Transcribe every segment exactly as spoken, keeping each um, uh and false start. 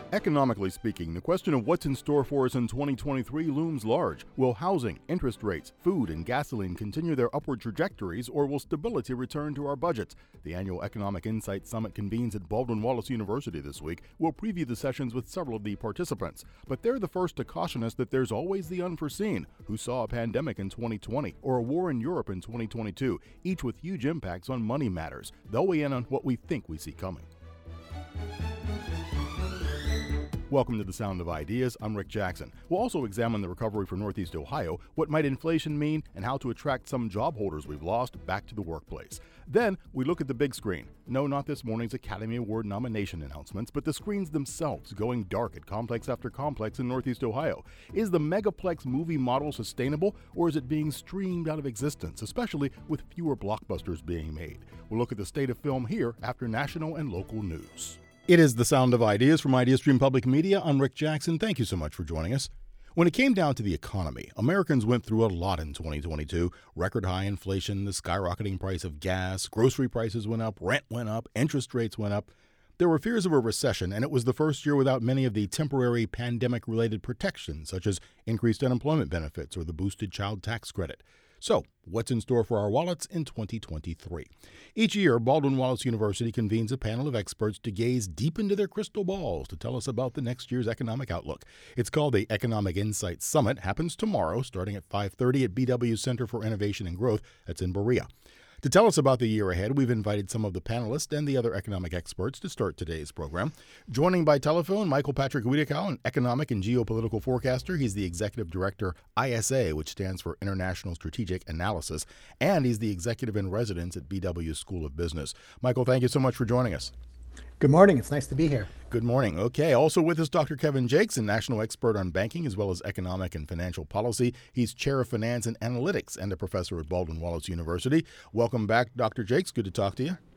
Economically speaking, the question of what's in store for us in twenty twenty-three looms large. Will housing, interest rates, food, and gasoline continue their upward trajectories, or will stability return to our budgets? The annual Economic Insight Summit convenes at Baldwin Wallace University this week. We'll preview the sessions with several of the participants, but they're the first to caution us that there's always the unforeseen. Who saw a pandemic in twenty twenty or a war in Europe in twenty twenty-two, each with huge impacts on money matters. They'll weigh in on what we think we see coming. Welcome to the Sound of Ideas. I'm Rick Jackson. We'll also examine the recovery for Northeast Ohio, what might inflation mean, and how to attract some job holders we've lost back to the workplace. Then, we look at the big screen. No, not this morning's Academy Award nomination announcements, but the screens themselves going dark at complex after complex in Northeast Ohio. Is the megaplex movie model sustainable, or is it being streamed out of existence, especially with fewer blockbusters being made? We'll look at the state of film here after national and local news. It is the Sound of Ideas from IdeaStream Public Media. I'm Rick Jackson. Thank you so much for joining us. When it came down to the economy, Americans went through a lot in twenty twenty-two. Record high inflation, the skyrocketing price of gas, grocery prices went up, rent went up, interest rates went up. There were fears of a recession, and it was the first year without many of the temporary pandemic-related protections, such as increased unemployment benefits or the boosted child tax credit. So, what's in store for our wallets in twenty twenty-three? Each year, Baldwin Wallace University convenes a panel of experts to gaze deep into their crystal balls to tell us about the next year's economic outlook. It's called the Economic Insight Summit. Happens tomorrow, starting at five thirty at B W Center for Innovation and Growth. That's in Berea. To tell us about the year ahead, we've invited some of the panelists and the other economic experts to start today's program. Joining by telephone, Michael Patrick Wiedekow, an economic and geopolitical forecaster. He's the executive director, I S A, which stands for International Strategic Analysis, and he's the executive in residence at B W School of Business. Michael, thank you so much for joining us. Good morning. It's nice to be here. Good morning. Okay. Also with us, Doctor Kevin Jakes, a national expert on banking as well as economic and financial policy. He's chair of finance and analytics and a professor at Baldwin Wallace University. Welcome back, Doctor Jakes. Good to talk to you.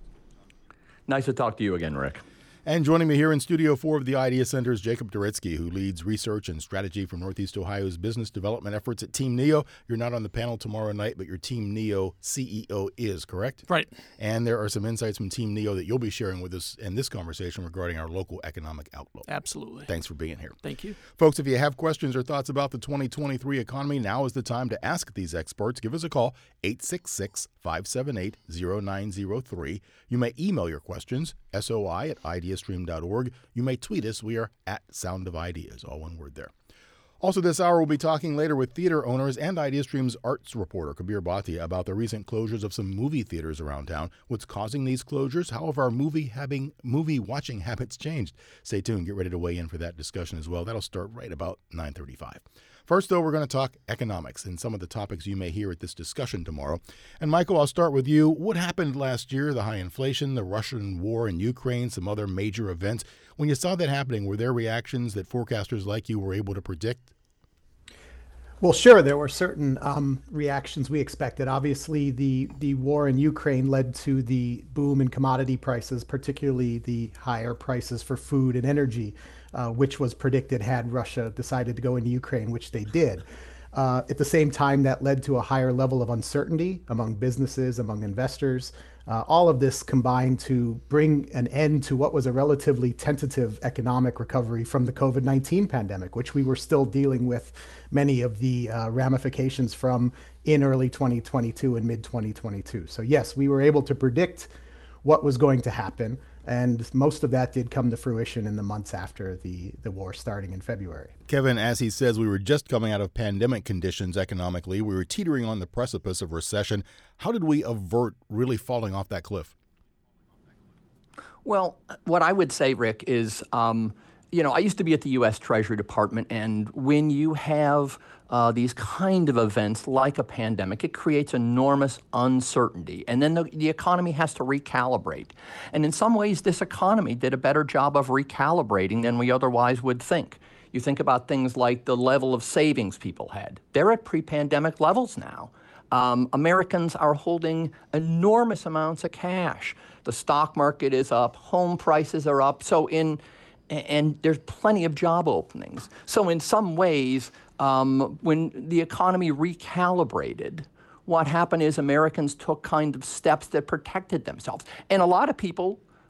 Nice to talk to you again, Rick. And joining me here in Studio four of the Idea Center is Jacob Doritsky, who leads research and strategy for Northeast Ohio's business development efforts at Team Neo. You're not on the panel tomorrow night, but your Team Neo C E O is, correct? Right. And there are some insights from Team Neo that you'll be sharing with us in this conversation regarding our local economic outlook. Absolutely. Thanks for being here. Thank you. Folks, if you have questions or thoughts about the twenty twenty-three economy, now is the time to ask these experts. Give us a call, eight six six, five seven eight, zero nine zero three. You may email your questions, soi at ideastream dot org. You may tweet us. We are at Sound of Ideas, all one word there. Also this hour, we'll be talking later with theater owners and IdeaStream's arts reporter, Kabir Bhatia, about the recent closures of some movie theaters around town. What's causing these closures? How have our movie having movie watching habits changed? Stay tuned. Get ready to weigh in for that discussion as well. That'll start right about nine thirty-five. First, though, we're going to talk economics and some of the topics you may hear at this discussion tomorrow. And Michael, I'll start with you. What happened last year? The high inflation, the Russian war in Ukraine, some other major events. When you saw that happening, were there reactions that forecasters like you were able to predict? Well, sure, there were certain um, reactions we expected. Obviously, the, the war in Ukraine led to the boom in commodity prices, particularly the higher prices for food and energy, uh, which was predicted had Russia decided to go into Ukraine, which they did. Uh, at the same time, that led to a higher level of uncertainty among businesses, among investors. Uh, all of this combined to bring an end to what was a relatively tentative economic recovery from the COVID nineteen pandemic, which we were still dealing with many of the uh, ramifications from in early twenty twenty-two and mid twenty twenty-two. So yes, we were able to predict what was going to happen, and most of that did come to fruition in the months after the, the war starting in February. Kevin, as he says, we were just coming out of pandemic conditions economically. We were teetering on the precipice of recession. How did we avert really falling off that cliff? Well, what I would say, Rick, is, um, you know, I used to be at the U S Treasury Department, and when you have uh, these kind of events like a pandemic, it creates enormous uncertainty. And then the, the economy has to recalibrate. And in some ways, this economy did a better job of recalibrating than we otherwise would think. You think about things like the level of savings people had. They're at pre-pandemic levels now. Um, Americans are holding enormous amounts of cash. The stock market is up, home prices are up. So in and there's plenty of job openings. So in some ways, um, when the economy recalibrated, what happened is Americans took kind of steps that protected themselves. And a lot of people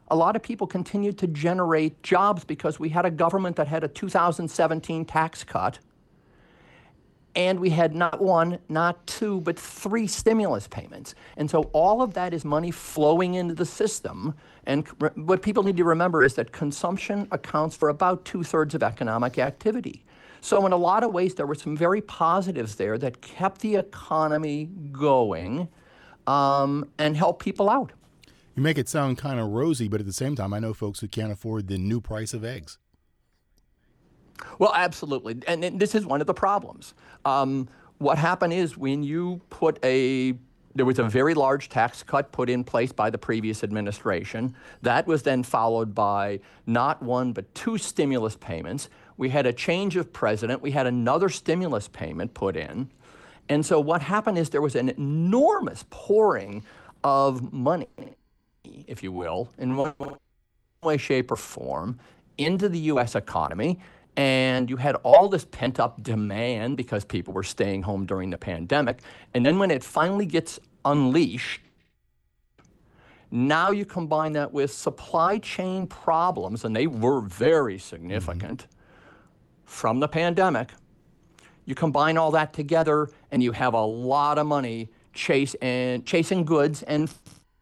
a lot of people continued to generate jobs because we had a government that had a two thousand seventeen tax cut. And we had not one, not two, but three stimulus payments. And so all of that is money flowing into the system. And what people need to remember is that consumption accounts for about two-thirds of economic activity. So in a lot of ways, there were some very positives there that kept the economy going um, and helped people out. You make it sound kind of rosy, but at the same time, I know folks who can't afford the new price of eggs. Well, absolutely. And, and this is one of the problems. Um, what happened is when you put a, there was a very large tax cut put in place by the previous administration. That was then followed by not one, but two stimulus payments. We had a change of president. We had another stimulus payment put in. And so what happened is there was an enormous pouring of money, if you will, in one way, shape, or form into the U S economy. And you had all this pent-up demand because people were staying home during the pandemic. And then when it finally gets unleashed, now you combine that with supply chain problems, and they were very significant mm-hmm. from the pandemic. You combine all that together, and you have a lot of money chase and chasing goods and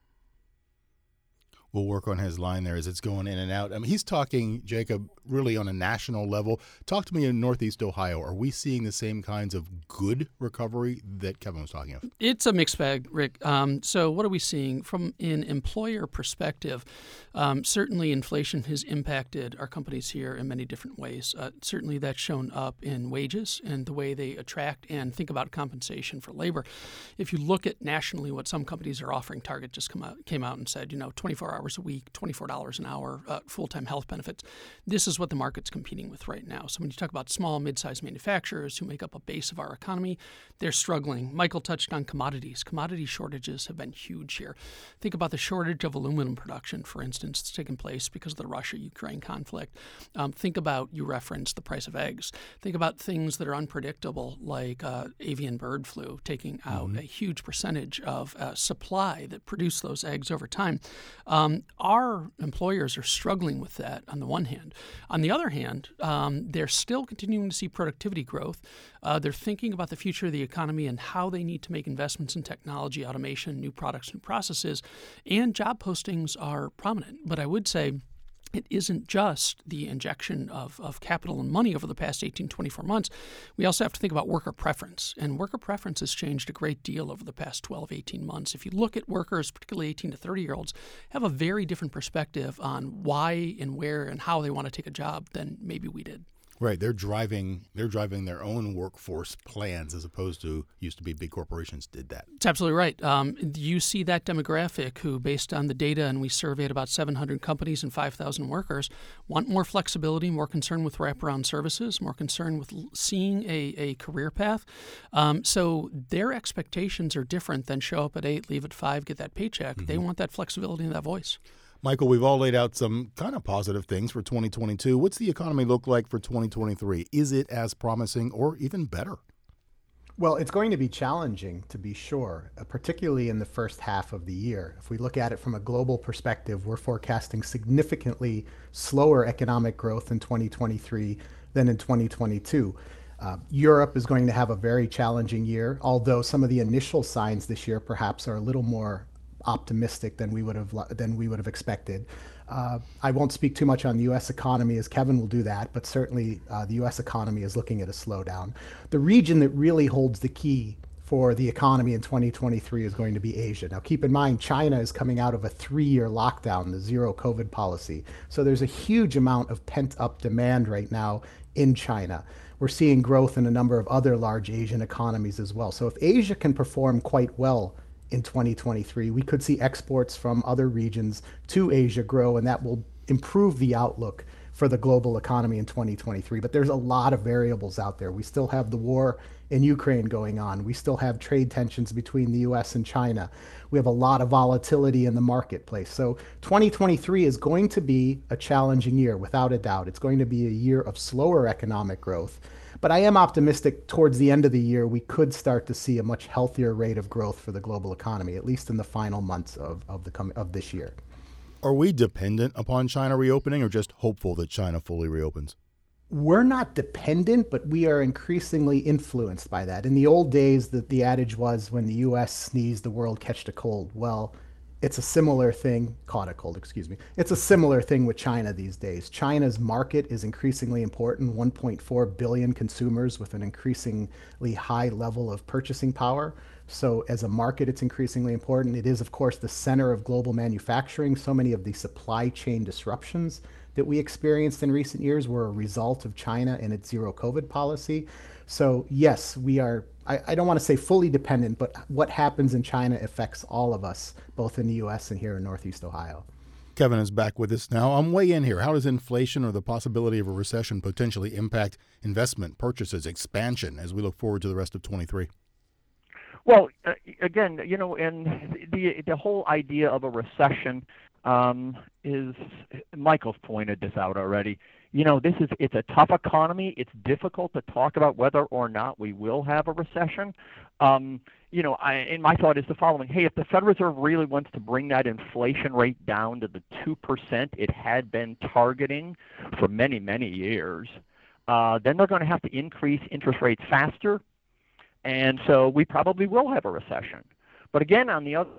We'll work on his line there as it's going in and out. I mean, he's talking, Jacob, really on a national level. Talk to me in Northeast Ohio. Are we seeing the same kinds of good recovery that Kevin was talking of? It's a mixed bag, Rick. Um, so what are we seeing from an employer perspective? Um, certainly inflation has impacted our companies here in many different ways. Uh, certainly that's shown up in wages and the way they attract and think about compensation for labor. If you look at nationally what some companies are offering, Target just come out, came out and said, you know, twenty-four hours a week, twenty-four dollars an hour, uh, full-time health benefits. This is what the market's competing with right now. So when you talk about small, mid-sized manufacturers who make up a base of our economy, they're struggling. Michael touched on commodities. Commodity shortages have been huge here. Think about the shortage of aluminum production, for instance, that's taken place because of the Russia-Ukraine conflict. Um, think about, you referenced the price of eggs. Think about things that are unpredictable, like uh, avian bird flu, taking out mm-hmm. a huge percentage of uh, supply that produce those eggs over time. Um, our employers are struggling with that on the one hand. On the other hand, um, they're still continuing to see productivity growth. Uh, they're thinking about the future of the economy and how they need to make investments in technology, automation, new products, new processes, and job postings are prominent. But I would say it isn't just the injection of, of capital and money over the past eighteen, twenty-four months. We also have to think about worker preference. And worker preference has changed a great deal over the past twelve, eighteen months. If you look at workers, particularly eighteen to thirty-year-olds, have a very different perspective on why and where and how they want to take a job than maybe we did. Right, they're driving they're driving their own workforce plans as opposed to used to be big corporations did that. That's absolutely right. Um, you see that demographic who, based on the data, and we surveyed about seven hundred companies and five thousand workers, want more flexibility, more concern with wraparound services, more concern with seeing a, a career path. Um, so their expectations are different than show up at eight, leave at five, get that paycheck. Mm-hmm. They want that flexibility and that voice. Michael, we've all laid out some kind of positive things for twenty twenty-two. What's the economy look like for twenty twenty-three? Is it as promising or even better? Well, it's going to be challenging, to be sure, uh, particularly in the first half of the year. If we look at it from a global perspective, we're forecasting significantly slower economic growth in twenty twenty-three than in twenty twenty-two. Uh, Europe is going to have a very challenging year, although some of the initial signs this year perhaps are a little more optimistic than we would have than we would have expected. Uh, I won't speak too much on the U S economy, as Kevin will do that, but certainly uh, the U S economy is looking at a slowdown. The region that really holds the key for the economy in twenty twenty-three is going to be Asia. Now, keep in mind, China is coming out of a three-year lockdown, the zero COVID policy. So there's a huge amount of pent-up demand right now in China. We're seeing growth in a number of other large Asian economies as well. So if Asia can perform quite well in twenty twenty-three, we could see exports from other regions to Asia grow, and that will improve the outlook for the global economy in twenty twenty-three. But there's a lot of variables out there. We still have the war in Ukraine going on. We still have trade tensions between the U S and China. We have a lot of volatility in the marketplace. So twenty twenty-three is going to be a challenging year, without a doubt. It's going to be a year of slower economic growth. But I am optimistic towards the end of the year, we could start to see a much healthier rate of growth for the global economy, at least in the final months of, of, the com- of this year. Are we dependent upon China reopening or just hopeful that China fully reopens? We're not dependent, but we are increasingly influenced by that. In the old days, the, the adage was when the U S sneezed, the world catched a cold. Well, it's a similar thing, caught a cold, excuse me. It's a similar thing with China these days. China's market is increasingly important, one point four billion consumers with an increasingly high level of purchasing power. So as a market, it's increasingly important. It is, of course, the center of global manufacturing. So many of the supply chain disruptions that we experienced in recent years were a result of China and its zero COVID policy. So yes, we are, I, I don't want to say fully dependent, but what happens in China affects all of us, both in the U S and here in Northeast Ohio. Kevin is back with us now. I'm way in here. How does inflation or the possibility of a recession potentially impact investment, purchases, expansion as we look forward to the rest of twenty-three? Well, uh, again, you know, and the the whole idea of a recession um, is, Michael's pointed this out already. You know, this is it's a tough economy. It's difficult to talk about whether or not we will have a recession. Um, you know, I, and my thought is the following: hey, if the Federal Reserve really wants to bring that inflation rate down to the two percent it had been targeting for many, many years, uh, then they're going to have to increase interest rates faster. And so we probably will have a recession. But again, on the other...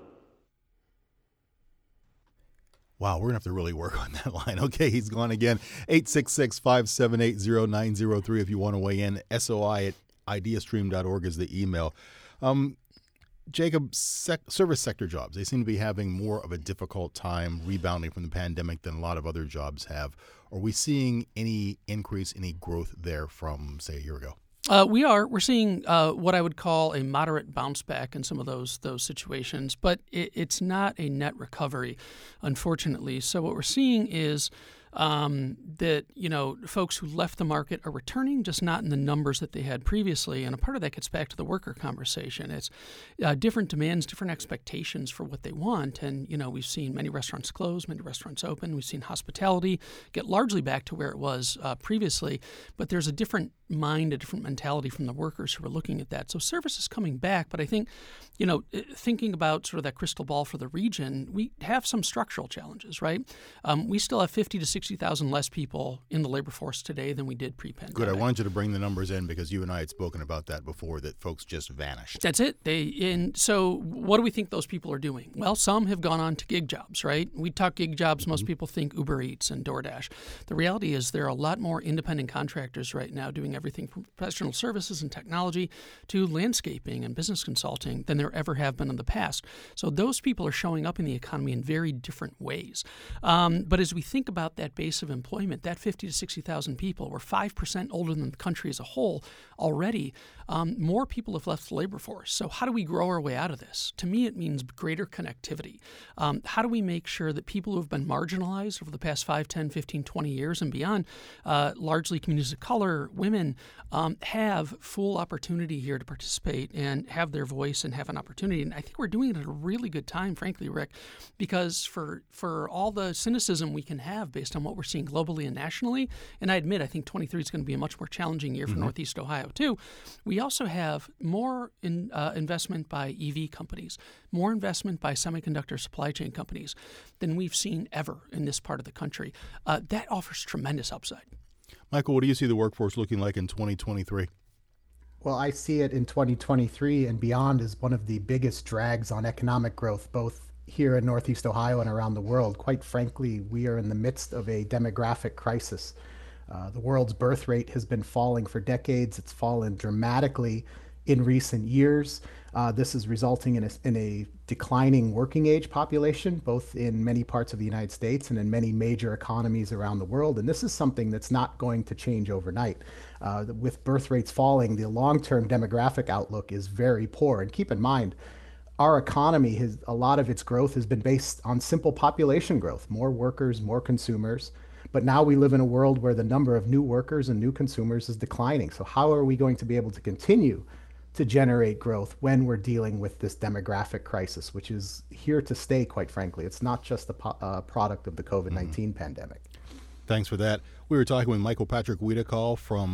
Wow, we're going to have to really work on that line. Okay, he's gone again. eight six six, five seven eight, zero nine zero three if you want to weigh in. S O I at ideastream dot org is the email. Um, Jacob, sec- service sector jobs, they seem to be having more of a difficult time rebounding from the pandemic than a lot of other jobs have. Are we seeing any increase, any growth there from, say, a year ago? Uh, we are. We're seeing uh, what I would call a moderate bounce back in some of those those situations, but it, it's not a net recovery, unfortunately. So what we're seeing is um, that, you know, folks who left the market are returning, just not in the numbers that they had previously. And a part of that gets back to the worker conversation. It's uh, different demands, different expectations for what they want. And, you know, we've seen many restaurants close, many restaurants open. We've seen hospitality get largely back to where it was uh, previously. But there's a different mind, a different mentality from the workers who are looking at that. So service is coming back. But I think, you know, thinking about sort of that crystal ball for the region, we have some structural challenges, right? Um, we still have fifty to sixty thousand less people in the labor force today than we did pre-pandemic. Good. I wanted you to bring the numbers in because you and I had spoken about that before, that folks just vanished. That's it. They and so what do we think those people are doing? Well, some have gone on to gig jobs, right? We talk gig jobs. Most mm-hmm. people think Uber Eats and DoorDash. The reality is there are a lot more independent contractors right now doing everything from professional services and technology to landscaping and business consulting than there ever have been in the past. So those people are showing up in the economy in very different ways. Um, but as we think about that base of employment, that fifty to sixty thousand people, we're five percent older than the country as a whole already. Um, more people have left the labor force. So how do we grow our way out of this? To me, it means greater connectivity. Um, how do we make sure that people who have been marginalized over the past five, ten, fifteen, twenty years and beyond, uh, largely communities of color, women, um, have full opportunity here to participate and have their voice and have an opportunity? And I think we're doing it at a really good time, frankly, Rick, because for for all the cynicism we can have based on what we're seeing globally and nationally, and I admit I think twenty-three is going to be a much more challenging year for mm-hmm. Northeast Ohio too, we also have more in, uh, investment by E V companies, more investment by semiconductor supply chain companies than we've seen ever in this part of the country. Uh, that offers tremendous upside. Michael, what do you see the workforce looking like in twenty twenty-three? Well, I see it in twenty twenty-three and beyond as one of the biggest drags on economic growth, both here in Northeast Ohio and around the world. Quite frankly, we are in the midst of a demographic crisis. Uh, the world's birth rate has been falling for decades. It's fallen dramatically in recent years. Uh, this is resulting in a, in a declining working age population, both in many parts of the United States and in many major economies around the world. And this is something that's not going to change overnight. Uh, with birth rates falling, the long-term demographic outlook is very poor. And keep in mind, our economy has, a lot of its growth has been based on simple population growth, more workers, more consumers. But now we live in a world where the number of new workers and new consumers is declining. So how are we going to be able to continue to generate growth when we're dealing with this demographic crisis, which is here to stay, quite frankly? It's not just a po- uh, product of the COVID nineteen mm-hmm. pandemic. Thanks for that. We were talking with Michael Patrick Wiedekall from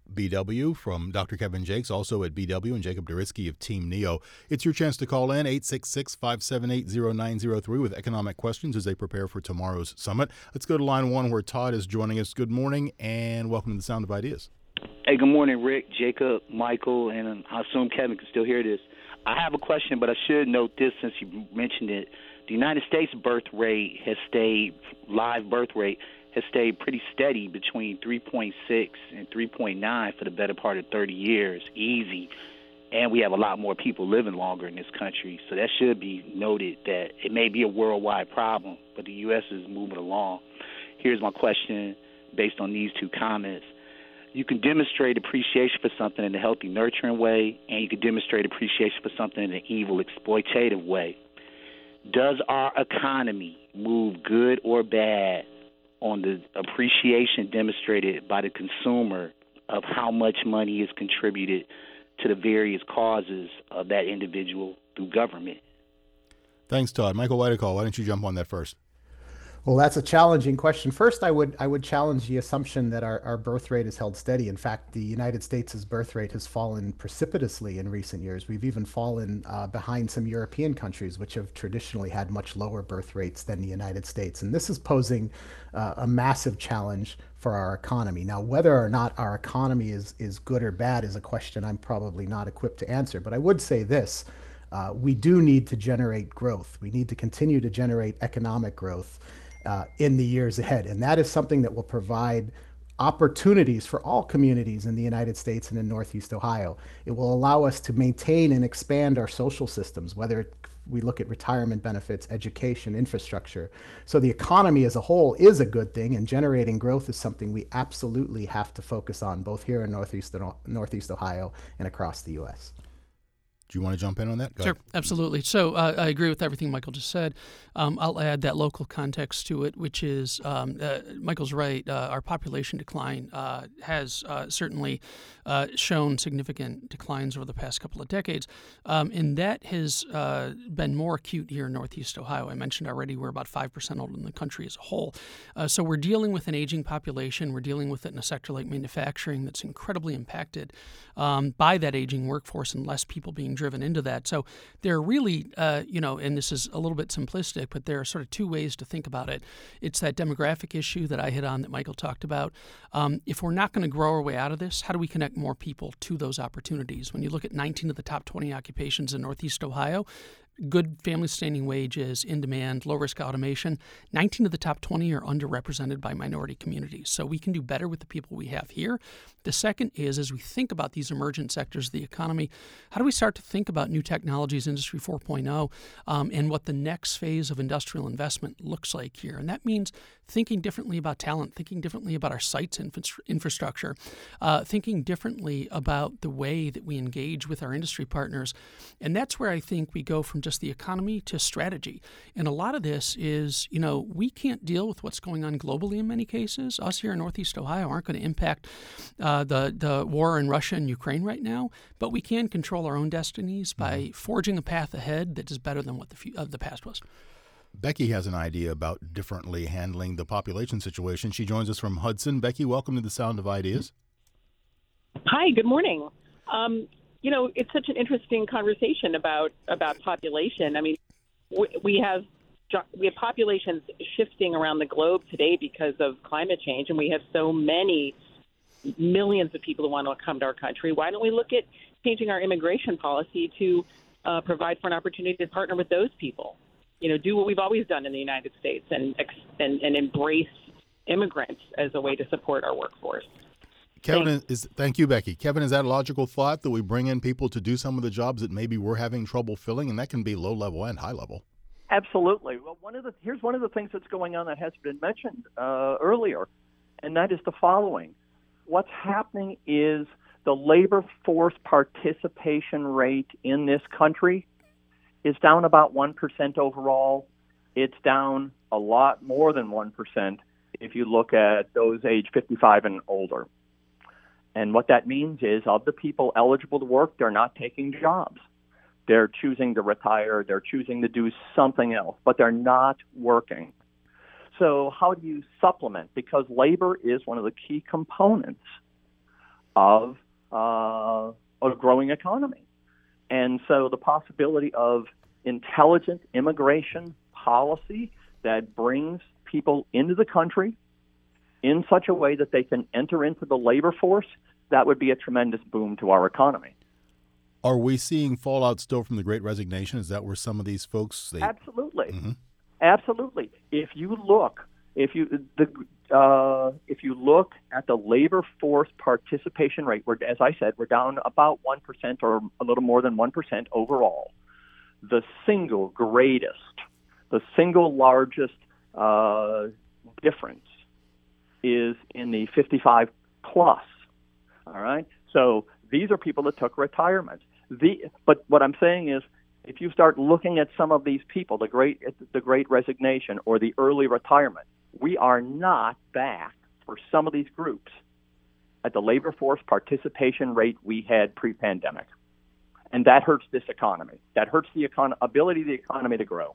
B W, from Doctor Kevin Jakes, also at B W, and Jacob Deritsky of Team Neo. It's your chance to call in, eight six six, five seven eight, zero nine zero three, with economic questions as they prepare for tomorrow's summit. Let's go to line one where Todd is joining us. Good morning, and welcome to the Sound of Ideas. Hey, good morning, Rick, Jacob, Michael, and I assume Kevin can still hear this. I have a question, but I should note this since you mentioned it. The United States birth rate has stayed, live birth rate, has stayed pretty steady between three point six and three point nine for the better part of thirty years, easy. And we have a lot more people living longer in this country. So that should be noted that it may be a worldwide problem, but the U S is moving along. Here's my question based on these two comments. You can demonstrate appreciation for something in a healthy, nurturing way, and you can demonstrate appreciation for something in an evil, exploitative way. Does our economy move good or bad on the appreciation demonstrated by the consumer of how much money is contributed to the various causes of that individual through government? Thanks, Todd. Michael Whitecall, why don't you jump on that first? Well, that's a challenging question. First, I would I would challenge the assumption that our, our birth rate is held steady. In fact, the United States' birth rate has fallen precipitously in recent years. We've even fallen uh, behind some European countries, which have traditionally had much lower birth rates than the United States. And this is posing uh, a massive challenge for our economy. Now, whether or not our economy is, is good or bad is a question I'm probably not equipped to answer. But I would say this. Uh, we do need to generate growth. We need to continue to generate economic growth Uh, in the years ahead. And that is something that will provide opportunities for all communities in the United States and in Northeast Ohio. It will allow us to maintain and expand our social systems, whether we look at retirement benefits, education, infrastructure. So the economy as a whole is a good thing, and generating growth is something we absolutely have to focus on, both here in Northeast, Northeast Ohio and across the U S. Do you want to jump in on that? Go Sure, ahead. absolutely. So uh, I agree with everything Michael just said. Um, I'll add that local context to it, which is um, uh, Michael's right. Uh, our population decline uh, has uh, certainly uh, shown significant declines over the past couple of decades, um, and that has uh, been more acute here in Northeast Ohio. I mentioned already we're about five percent older than the country as a whole. Uh, so we're dealing with an aging population. We're dealing with it in a sector like manufacturing that's incredibly impacted um, by that aging workforce and less people being driven into that. So there are really, uh, you know, and this is a little bit simplistic, but there are sort of two ways to think about it. It's that demographic issue that I hit on that Michael talked about. Um, if we're not going to grow our way out of this, how do we connect more people to those opportunities? When you look at nineteen of the top twenty occupations in Northeast Ohio, good family sustaining wages, in demand, low risk automation, nineteen of the top twenty are underrepresented by minority communities. So we can do better with the people we have here. The second is, as we think about these emergent sectors of the economy, how do we start to think about new technologies, Industry four point oh, um, and what the next phase of industrial investment looks like here? And that means thinking differently about talent, thinking differently about our sites infra- infrastructure, uh, thinking differently about the way that we engage with our industry partners. And that's where I think we go from just the economy to strategy. And a lot of this is, you know, we can't deal with what's going on globally in many cases. Us here in Northeast Ohio aren't going to impact uh, the, the war in Russia and Ukraine right now, but we can control our own destinies by forging a path ahead that is better than what the, f- uh, the past was. Becky has an idea about differently handling the population situation. She joins us from Hudson. Becky, welcome to the Sound of Ideas. Hi, good morning. Um, you know, it's such an interesting conversation about, about population. I mean, we, we have we have populations shifting around the globe today because of climate change, and we have so many millions of people who want to come to our country. Why don't we look at changing our immigration policy to uh, provide for an opportunity to partner with those people? You know, do what we've always done in the United States and and, and embrace immigrants as a way to support our workforce. Kevin, is, is thank you, Becky. Kevin, is that a logical thought that we bring in people to do some of the jobs that maybe we're having trouble filling, and that can be low level and high level? Absolutely. Well, one of the here's one of the things that's going on that hasn't been mentioned uh, earlier, and that is the following. What's happening is the labor force participation rate in this country is down about one percent overall. It's down a lot more than one percent if you look at those age fifty-five and older. And what that means is of the people eligible to work, they're not taking jobs. They're choosing to retire. They're choosing to do something else, but they're not working. So how do you supplement? Because labor is one of the key components of uh, a growing economy. And so the possibility of intelligent immigration policy that brings people into the country in such a way that they can enter into the labor force, that would be a tremendous boom to our economy. Are we seeing fallout still from the Great Resignation? Is that where some of these folks? They... Absolutely, mm-hmm. absolutely. If you look, if you the uh, if you look at the labor force participation rate, we're, as I said, we're down about one percent or a little more than one percent overall. The single greatest, the single largest uh, difference is in the fifty-five plus. All right, so these are people that took retirement. The but what I'm saying is, if you start looking at some of these people, the great the Great Resignation or the early retirement, we are not back for some of these groups at the labor force participation rate we had pre-pandemic, and that hurts this economy. That hurts the econ- ability of the economy to grow.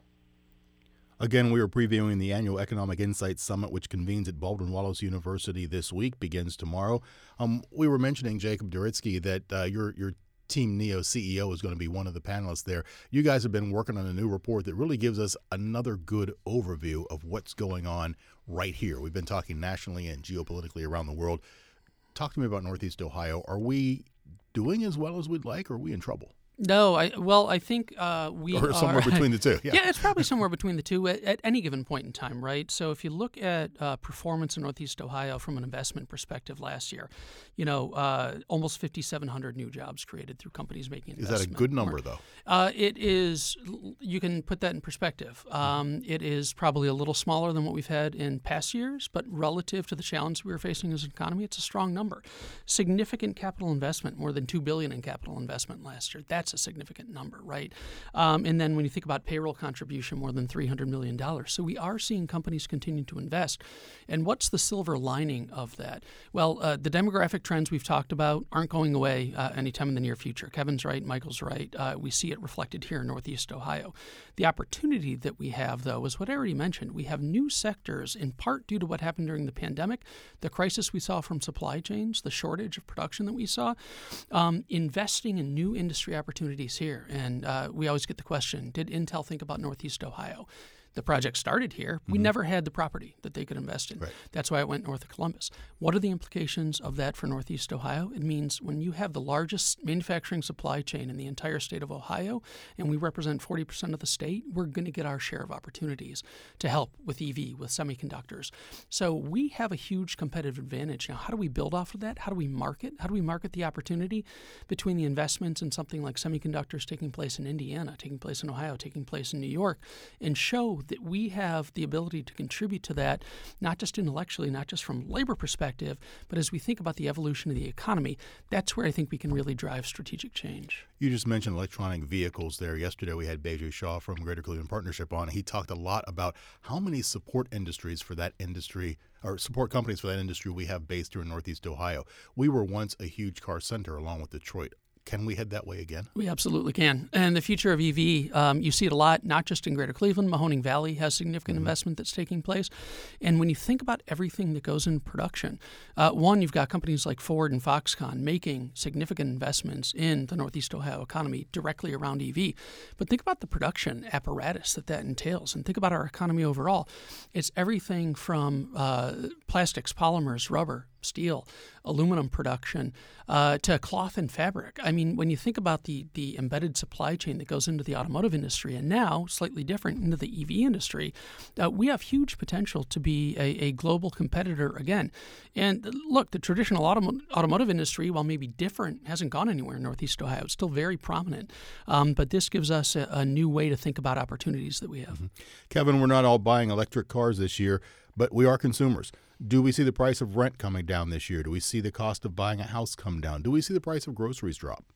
Again, we are previewing the annual Economic Insights Summit, which convenes at Baldwin-Wallace University this week, begins tomorrow. Um, we were mentioning, Jacob Duritzky, that uh, your your Team Neo C E O is going to be one of the panelists there. You guys have been working on a new report that really gives us another good overview of what's going on right here. We've been talking nationally and geopolitically around the world. Talk to me about Northeast Ohio. Are we doing as well as we'd like, or are we in trouble? No, I well, I think uh, we or are somewhere between the two. Yeah, yeah, it's probably somewhere between the two at, at any given point in time, right? So if you look at uh, performance in Northeast Ohio from an investment perspective last year, you know, uh, almost fifty-seven hundred new jobs created through companies making investment. Is that a good number, though? Uh, it is. You can put that in perspective. Um, it is probably a little smaller than what we've had in past years, but relative to the challenge we were facing as an economy, it's a strong number. Significant capital investment, more than two billion dollars in capital investment last year. That's a significant number, right? Um, and then when you think about payroll contribution, more than three hundred million dollars. So we are seeing companies continue to invest. And what's the silver lining of that? Well, uh, the demographic trends we've talked about aren't going away uh, anytime in the near future. Kevin's right, Michael's right. Uh, we see it reflected here in Northeast Ohio. The opportunity that we have, though, is what I already mentioned. We have new sectors, in part due to what happened during the pandemic, the crisis we saw from supply chains, the shortage of production that we saw, um, investing in new industry opportunities here. And uh, we always get the question, did Intel think about Northeast Ohio? The project started here. We mm-hmm. never had the property that they could invest in. Right. That's why it went north of Columbus. What are the implications of that for Northeast Ohio? It means when you have the largest manufacturing supply chain in the entire state of Ohio, and we represent forty percent of the state, we're going to get our share of opportunities to help with E V, with semiconductors. So we have a huge competitive advantage. Now, how do we build off of that? How do we market? How do we market the opportunity between the investments in something like semiconductors taking place in Indiana, taking place in Ohio, taking place in New York, and show that we have the ability to contribute to that, not just intellectually, not just from a labor perspective, but as we think about the evolution of the economy, that's where I think we can really drive strategic change. You just mentioned electronic vehicles there. Yesterday we had Beju Shaw from Greater Cleveland Partnership on. He talked a lot about how many support industries for that industry, or support companies for that industry we have based here in Northeast Ohio. We were once a huge car center along with Detroit. Can we head that way again? We absolutely can. And the future of E V, um, you see it a lot, not just in Greater Cleveland. Mahoning Valley has significant mm-hmm. investment that's taking place. And when you think about everything that goes in production, uh, one, you've got companies like Ford and Foxconn making significant investments in the Northeast Ohio economy directly around E V. But think about the production apparatus that that entails, and think about our economy overall. It's everything from uh, plastics, polymers, rubber, steel, aluminum production, uh, to cloth and fabric. I mean, when you think about the the embedded supply chain that goes into the automotive industry, and now slightly different into the E V industry, uh, we have huge potential to be a, a global competitor again. And look, the traditional autom- automotive industry, while maybe different, hasn't gone anywhere in Northeast Ohio. It's still very prominent. Um, but this gives us a, a new way to think about opportunities that we have. Mm-hmm. Kevin, we're not all buying electric cars this year, but we are consumers. Do we see the price of rent coming down this year? Do we see the cost of buying a house come down? Do we see the price of groceries drop?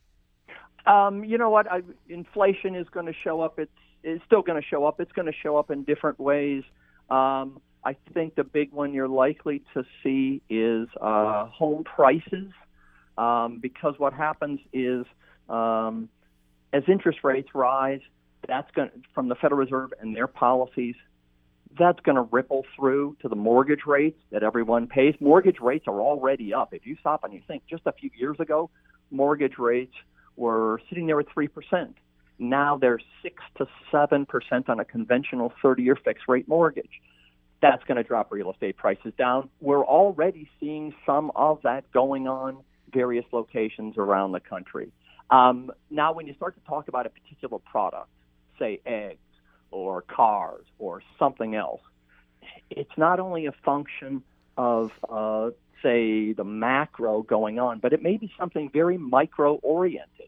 Um, you know what? I, inflation is going to show up. It's, it's still going to show up. It's going to show up in different ways. Um, I think the big one you're likely to see is uh, home prices, um, because what happens is um, as interest rates rise, that's going from the Federal Reserve and their policies, that's going to ripple through to the mortgage rates that everyone pays. Mortgage rates are already up. If you stop and you think, just a few years ago, mortgage rates were sitting there at three percent. Now they're six to seven percent on a conventional thirty-year fixed-rate mortgage. That's going to drop real estate prices down. We're already seeing some of that going on various locations around the country. Um, now, when you start to talk about a particular product, say eggs or cars or something else, it's not only a function of, uh, say, the macro going on, but it may be something very micro-oriented.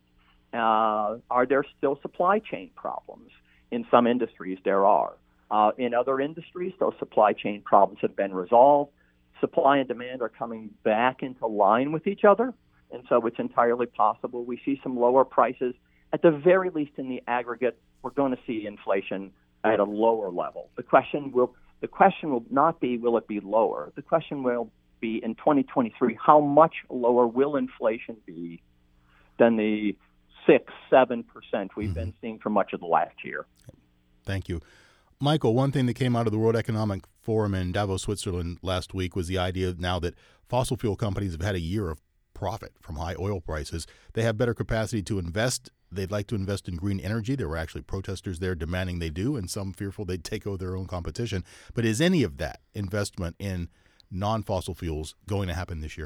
Uh, are there still supply chain problems? In some industries, there are. Uh, in other industries, those supply chain problems have been resolved. Supply and demand are coming back into line with each other, and so it's entirely possible we see some lower prices. At the very least, in the aggregate, we're going to see inflation at a lower level. The question will the question will not be will it be lower. The question will be in twenty twenty-three, how much lower will inflation be than the six, seven percent we've mm-hmm. been seeing for much of the last year. Thank you. Michael, one thing that came out of the World Economic Forum in Davos, Switzerland last week was the idea now that fossil fuel companies have had a year of profit from high oil prices. They have better capacity to invest. They'd like to invest in green energy. There were actually protesters there demanding they do, and some fearful they'd take over their own competition. But is any of that investment in non-fossil fuels going to happen this year?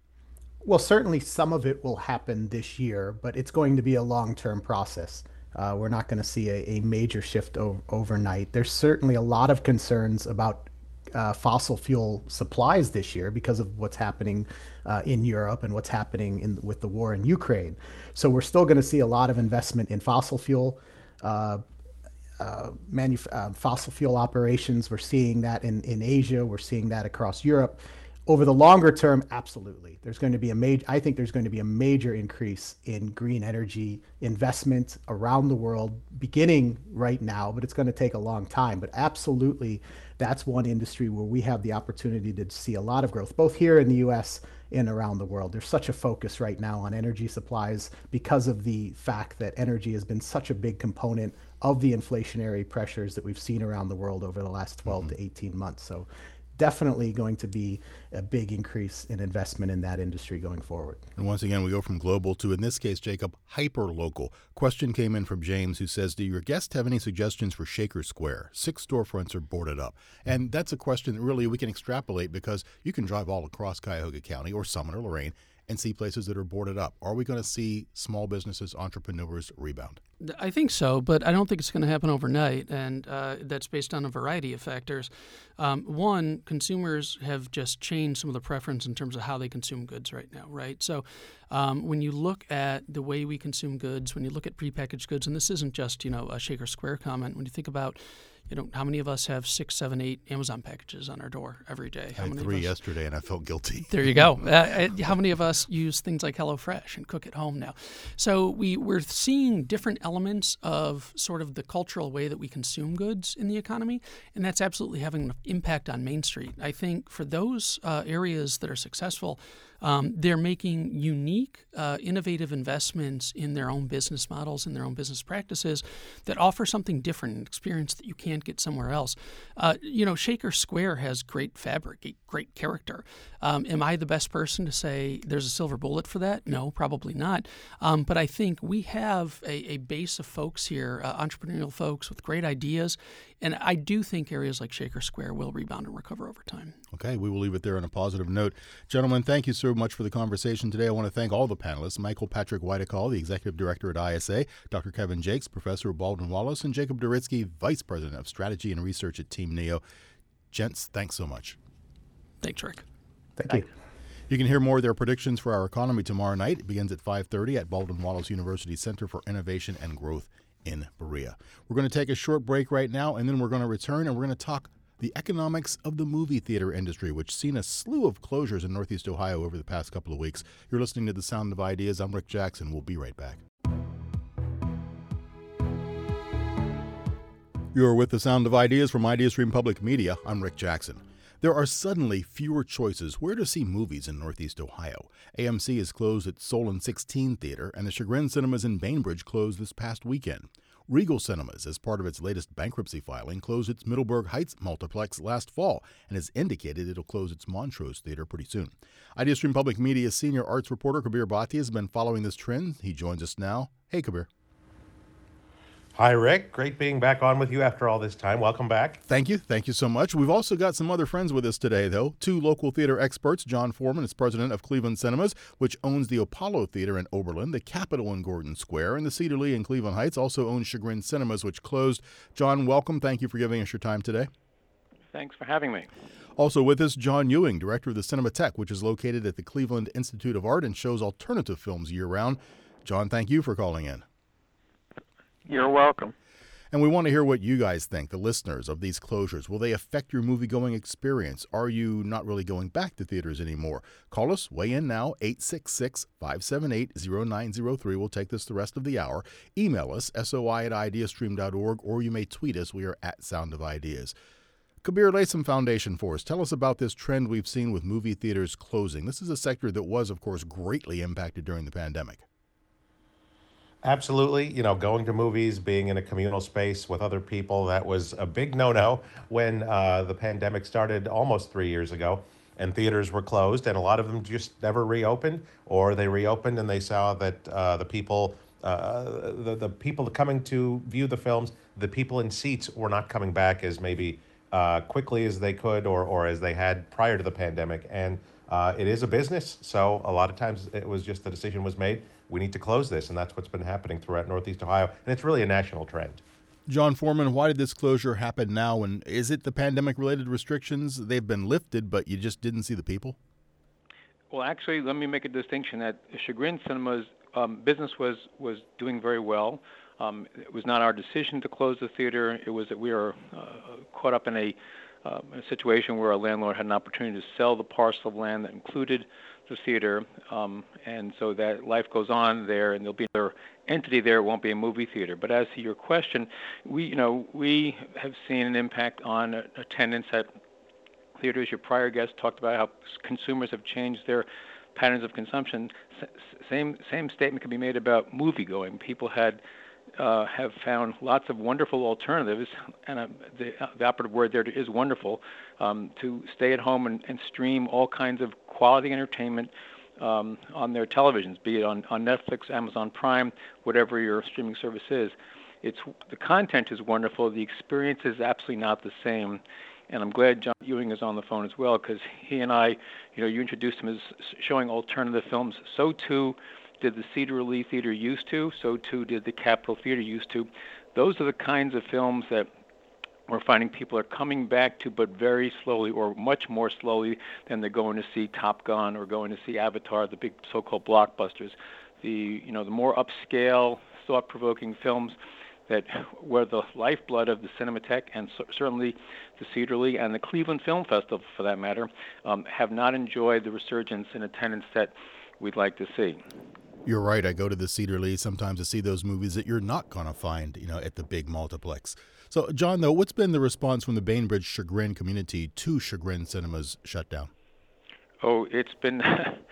Well, certainly some of it will happen this year, but it's going to be a long-term process. Uh, we're not going to see a, a major shift o- overnight. There's certainly a lot of concerns about uh, fossil fuel supplies this year because of what's happening uh, in Europe and what's happening in, with the war in Ukraine. So we're still going to see a lot of investment in fossil fuel uh, uh, manuf- uh, fossil fuel operations. We're seeing that in, in Asia. We're seeing that across Europe. Over the longer term, absolutely. There's going to be a major, I think there's going to be a major increase in green energy investment around the world, beginning right now, but it's going to take a long time. But absolutely, that's one industry where we have the opportunity to see a lot of growth, both here in the U S and around the world. There's such a focus right now on energy supplies because of the fact that energy has been such a big component of the inflationary pressures that we've seen around the world over the last twelve mm-hmm. to eighteen months. So definitely going to be a big increase in investment in that industry going forward. And once again, we go from global to, in this case, Jacob, hyper-local. Question came in from James, who says, do your guests have any suggestions for Shaker Square? Six storefronts are boarded up. And that's a question that really we can extrapolate because you can drive all across Cuyahoga County or Summit or Lorain and see places that are boarded up. Are we going to see small businesses, entrepreneurs rebound? I think so, but I don't think it's going to happen overnight, and uh, that's based on a variety of factors. Um, one, consumers have just changed some of the preference in terms of how they consume goods right now, right? So um, when you look at the way we consume goods, when you look at prepackaged goods, and this isn't just, you know, a Shaker Square comment, when you think about, you know, how many of us have six, seven, eight Amazon packages on our door every day? How I had many three of us? yesterday, and I felt guilty. There you go. Uh, how many of us use things like HelloFresh and cook at home now? So we, we're seeing different elements of sort of the cultural way that we consume goods in the economy, and that's absolutely having an impact on Main Street. I think for those uh, areas that are successful, Um, they're making unique, uh, innovative investments in their own business models and their own business practices that offer something different, an experience that you can't get somewhere else. Uh, you know, Shaker Square has great fabric, great character. Um, am I the best person to say there's a silver bullet for that? No, probably not. Um, but I think we have a, a base of folks here, uh, entrepreneurial folks with great ideas, and I do think areas like Shaker Square will rebound and recover over time. Okay, we will leave it there on a positive note. Gentlemen, thank you so much for the conversation today. I want to thank all the panelists, Michael Patrick Whitekall, the Executive Director at I S A, Doctor Kevin Jakes, Professor at Baldwin-Wallace, and Jacob Doritsky, Vice President of Strategy and Research at Team Neo. Gents, thanks so much. Thanks, Rick. Thank Thanks. you. You can hear more of their predictions for our economy tomorrow night. It begins at five thirty at Baldwin-Wallace University Center for Innovation and Growth in Berea. We're going to take a short break right now, and then we're going to return, and we're going to talk the economics of the movie theater industry, which has seen a slew of closures in Northeast Ohio over the past couple of weeks. You're listening to The Sound of Ideas. I'm Rick Jackson. We'll be right back. You're with The Sound of Ideas from IdeaStream Public Media. I'm Rick Jackson. There are suddenly fewer choices where to see movies in Northeast Ohio. A M C is closed at Solon sixteen Theater, and the Chagrin Cinemas in Bainbridge closed this past weekend. Regal Cinemas, as part of its latest bankruptcy filing, closed its Middleburg Heights multiplex last fall and has indicated it'll close its Montrose Theater pretty soon. IdeaStream Public Media's senior arts reporter Kabir Bhatia has been following this trend. He joins us now. Hey, Kabir. Hi, Rick. Great being back on with you after all this time. Welcome back. Thank you. Thank you so much. We've also got some other friends with us today, though. Two local theater experts. John Foreman is president of Cleveland Cinemas, which owns the Apollo Theater in Oberlin, the Capitol in Gordon Square, and the Cedar Lee in Cleveland Heights also owns Chagrin Cinemas, which closed. John, welcome. Thank you for giving us your time today. Thanks for having me. Also with us, John Ewing, director of the Cinematheque, which is located at the Cleveland Institute of Art and shows alternative films year-round. John, thank you for calling in. You're welcome. And we want to hear what you guys think, the listeners, of these closures. Will they affect your movie-going experience? Are you not really going back to theaters anymore? Call us, weigh in now, eight six six, five seven eight, zero nine zero three. We'll take this the rest of the hour. Email us, soi at ideastream dot org, or you may tweet us. We are at Sound of Ideas. Kabir, lay some foundation for us. Tell us about this trend we've seen with movie theaters closing. This is a sector that was, of course, greatly impacted during the pandemic. Absolutely. You know, going to movies, being in a communal space with other people, that was a big no-no when uh, the pandemic started almost three years ago and theaters were closed, and a lot of them just never reopened, or they reopened and they saw that uh, the people uh, the, the people coming to view the films, the people in seats were not coming back as maybe uh, quickly as they could or, or as they had prior to the pandemic. And uh, it is a business, so a lot of times it was just the decision was made, we need to close this, and that's what's been happening throughout Northeast Ohio, and it's really a national trend. John Foreman, why did this closure happen now, and is it the pandemic-related restrictions? They've been lifted, but you just didn't see the people? Well, actually, let me make a distinction that Chagrin Cinemas um, business was, was doing very well. Um, it was not our decision to close the theater. It was that we were uh, caught up in a, uh, a situation where our landlord had an opportunity to sell the parcel of land that included the theater, um, and so that life goes on there, and there'll be another entity there. It won't be a movie theater. But as to your question, we, you know, we have seen an impact on attendance at theaters. Your prior guest talked about how consumers have changed their patterns of consumption. S- same same statement can be made about movie going. People had uh, have found lots of wonderful alternatives, and uh, the, uh, the operative word there is wonderful, um, to stay at home and, and stream all kinds of quality entertainment um, on their televisions, be it on, on Netflix, Amazon Prime, whatever your streaming service is. It's the content is wonderful. The experience is absolutely not the same. And I'm glad John Ewing is on the phone as well, because he and I, you know, you introduced him as showing alternative films. So too did the Cedar Lee Theater used to. So too did the Capitol Theater used to. Those are the kinds of films that we're finding people are coming back to, but very slowly, or much more slowly than they're going to see Top Gun or going to see Avatar, the big so-called blockbusters. The, you know, the more upscale, thought-provoking films that were the lifeblood of the Cinematheque, and so, certainly the Cedar Lee and the Cleveland Film Festival, for that matter, um, have not enjoyed the resurgence in attendance that we'd like to see. You're right. I go to the Cedar Lee sometimes to see those movies that you're not going to find, you know, at the big multiplex. So, John, though, what's been the response from the Bainbridge Chagrin community to Chagrin Cinemas shutdown? Oh, it's been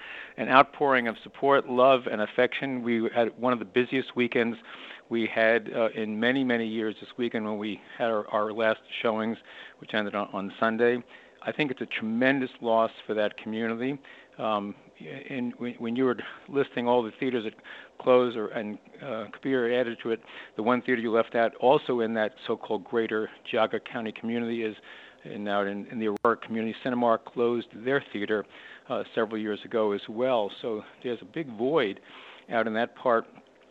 an outpouring of support, love, and affection. We had one of the busiest weekends we had uh, in many, many years this weekend when we had our, our last showings, which ended on, on Sunday. I think it's a tremendous loss for that community. Um, and when you were listing all the theaters that closed, or, and uh, Kabir added to it, the one theater you left out also in that so-called greater Geauga County community is and out in, in the Aurora Community. Cinemark closed their theater uh, several years ago as well. So there's a big void out in that part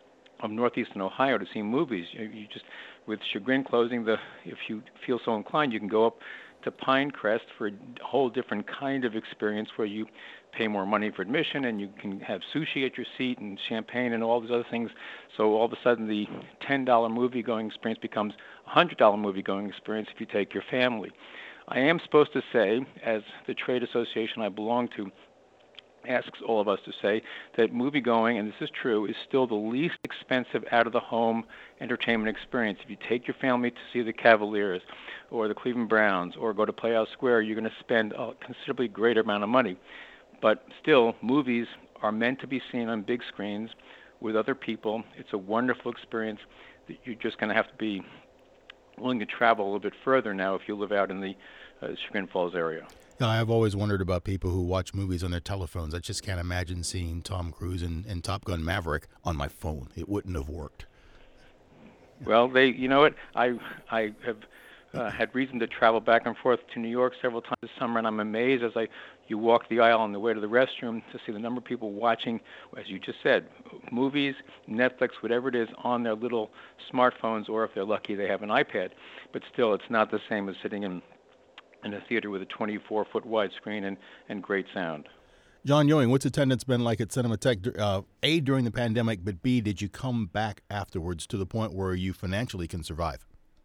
of northeastern Ohio to see movies. You, you just, with Chagrin closing, the if you feel so inclined, you can go up to Pinecrest for a whole different kind of experience where you pay more money for admission and you can have sushi at your seat and champagne and all these other things. So all of a sudden the ten dollar movie-going experience becomes a one hundred dollar movie-going experience if you take your family. I am supposed to say, as the trade association I belong to asks all of us to say, that movie-going, and this is true, is still the least expensive out-of-the-home entertainment experience. If you take your family to see the Cavaliers or the Cleveland Browns or go to Playhouse Square, you're going to spend a considerably greater amount of money. But still, movies are meant to be seen on big screens with other people. It's a wonderful experience. you're just going to have to be willing to travel a little bit further now if you live out in the uh, Chagrin Falls area. Yeah, I've always wondered about people who watch movies on their telephones. I just can't imagine seeing Tom Cruise in, in Top Gun Maverick on my phone. It wouldn't have worked. Well, they, you know what, I I have uh, had reason to travel back and forth to New York several times this summer, and I'm amazed as I you walk the aisle on the way to the restroom to see the number of people watching, as you just said, movies, Netflix, whatever it is, on their little smartphones, or if they're lucky, they have an iPad. But still, it's not the same as sitting in in a theater with a twenty-four foot wide screen and, and great sound. John Ewing, what's attendance been like at Cinematheque, uh, A, during the pandemic, but B, did you come back afterwards to the point where you financially can survive?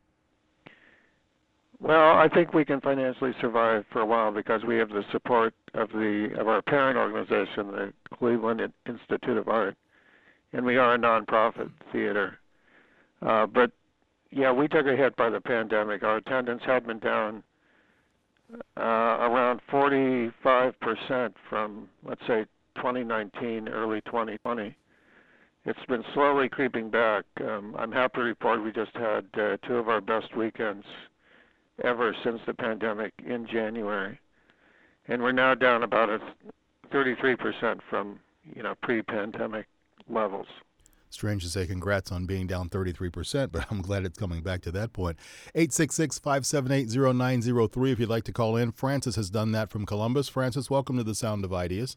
Well, I think we can financially survive for a while because we have the support of the of our parent organization, the Cleveland Institute of Art, and we are a nonprofit theater. Uh, but, yeah, we took a hit by the pandemic. Our attendance had been down uh, around forty-five percent from, let's say, twenty nineteen, early twenty twenty. It's been slowly creeping back. Um, I'm happy to report we just had uh, two of our best weekends ever since the pandemic in January. And we're now down about a thirty-three percent from, you know, pre-pandemic levels. Strange to say congrats on being down thirty-three percent, but I'm glad it's coming back to that point. eight six six, five seven eight, zero nine zero three if you'd like to call in. Francis has done that from Columbus. Francis, welcome to the Sound of Ideas.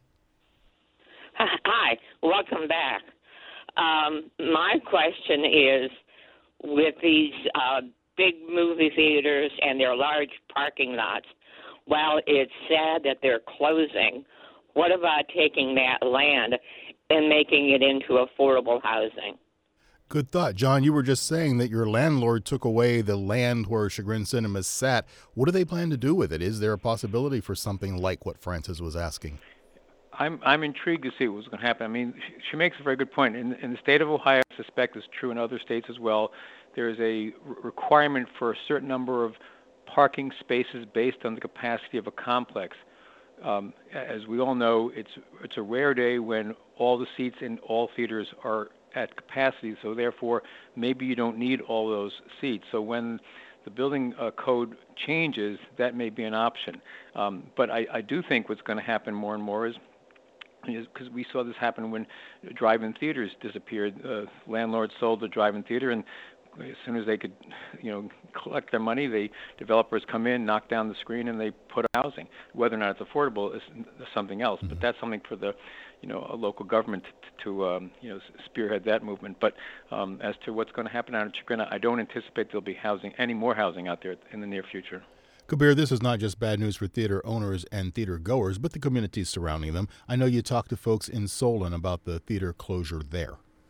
Hi, welcome back. Um, my question is, with these uh, big movie theaters and their large parking lots, while it's sad that they're closing, what about taking that land and making it into affordable housing? Good thought. John, you were just saying that your landlord took away the land where Chagrin Cinemas sat. What do they plan to do with it? Is there a possibility for something like what Francis was asking? I'm I'm intrigued to see what's going to happen. I mean, she, she makes a very good point. In, in the state of Ohio, I suspect it's true in other states as well, there is a re- requirement for a certain number of parking spaces based on the capacity of a complex. Um, as we all know, it's it's a rare day when all the seats in all theaters are at capacity, so therefore maybe you don't need all those seats. So when the building uh, code changes, that may be an option. Um, but I, I do think what's going to happen more and more is, because we saw this happen when drive-in theaters disappeared. Uh, landlords sold the drive-in theater, and as soon as they could, you know, collect their money, the developers come in, knock down the screen, and they put up housing. Whether or not it's affordable is something else, mm-hmm. but that's something for the, you know, a local government to, to um, you know, spearhead that movement. But um, as to what's going to happen out in Chagrin, I don't anticipate there'll be housing, any more housing out there in the near future. Kabir, this is not just bad news for theater owners and theater goers, but the communities surrounding them. I know you talked to folks in Solon about the theater closure there.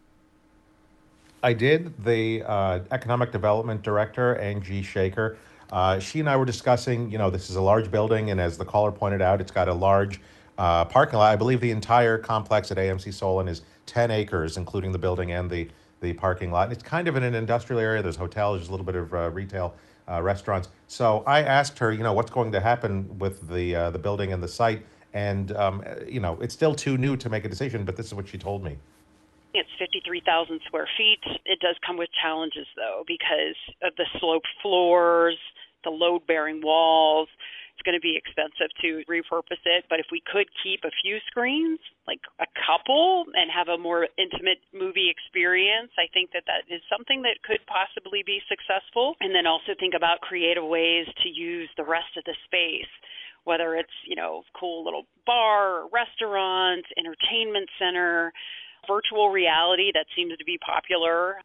I did. The uh, economic development director, Angie Shaker, uh, she and I were discussing, you know, this is a large building, and as the caller pointed out, it's got a large uh, parking lot. I believe the entire complex at A M C Solon is ten acres, including the building and the, the parking lot. And it's kind of in an industrial area. There's hotels, there's a little bit of uh, retail, uh, restaurants. So I asked her, you know, what's going to happen with the uh, the building and the site. And, um, you know, it's still too new to make a decision, but this is what she told me. It's fifty-three thousand square feet. It does come with challenges, though, because of the sloped floors, the load-bearing walls. It's going to be expensive to repurpose it. But if we could keep a few screens, like a couple, and have a more intimate movie experience, I think that that is something that could possibly be successful. And then also think about creative ways to use the rest of the space, whether it's, you know, cool little bar, or restaurant, entertainment center, virtual reality that seems to be popular.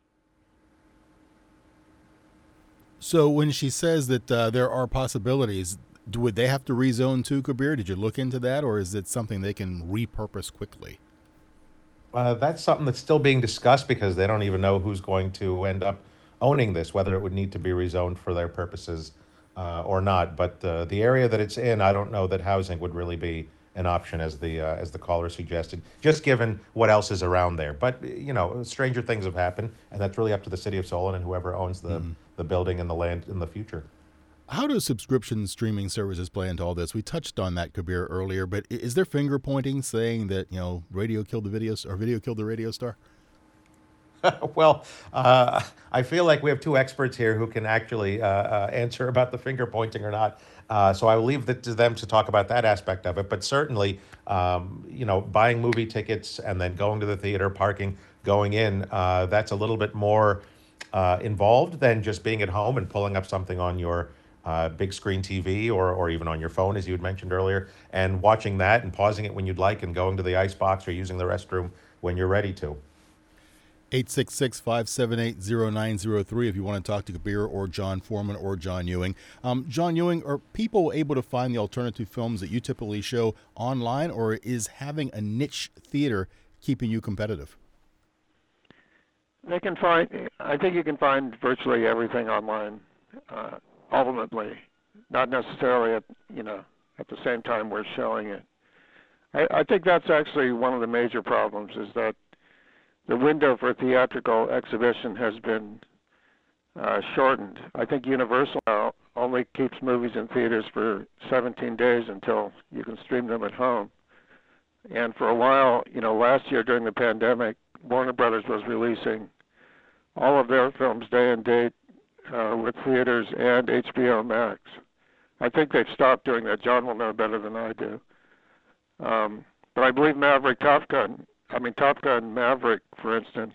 So when she says that uh, there are possibilities, would they have to rezone too, Kabir? Did you look into that, or is it something they can repurpose quickly? Uh, that's something that's still being discussed because they don't even know who's going to end up owning this, whether it would need to be rezoned for their purposes uh, or not. But uh, the area that it's in, I don't know that housing would really be an option, as the uh, as the caller suggested, just given what else is around there. But, you know, stranger things have happened, and that's really up to the city of Solon and whoever owns the, mm. the building and the land in the future. How do subscription streaming services play into all this? We touched on that, Kabir, earlier, but is there finger pointing saying that, you know, radio killed the video or video killed the radio star? Well, uh, I feel like we have two experts here who can actually uh, uh, answer about the finger pointing or not. Uh, so I will leave it to them to talk about that aspect of it. But certainly, um, you know, buying movie tickets and then going to the theater, parking, going in, uh, that's a little bit more uh, involved than just being at home and pulling up something on your uh, big screen T V or, or even on your phone, as you had mentioned earlier, and watching that and pausing it when you'd like and going to the icebox or using the restroom when you're ready to. eight six six, five seven eight, zero nine zero three if you want to talk to Kabir or John Foreman or John Ewing. Um, John Ewing, are people able to find the alternative films that you typically show online, or is having a niche theater keeping you competitive? They can find, I think you can find virtually everything online, uh, ultimately, not necessarily at, you know, at the same time we're showing it. I, I think that's actually one of the major problems, is that the window for theatrical exhibition has been uh, shortened. I think Universal now only keeps movies in theaters for seventeen days until you can stream them at home. And for a while, you know, last year during the pandemic, Warner Brothers was releasing all of their films day and date uh, with theaters and H B O Max. I think they've stopped doing that. John will know better than I do. Um, but I believe Maverick, Top Gun, I mean, Top Gun Maverick, for instance,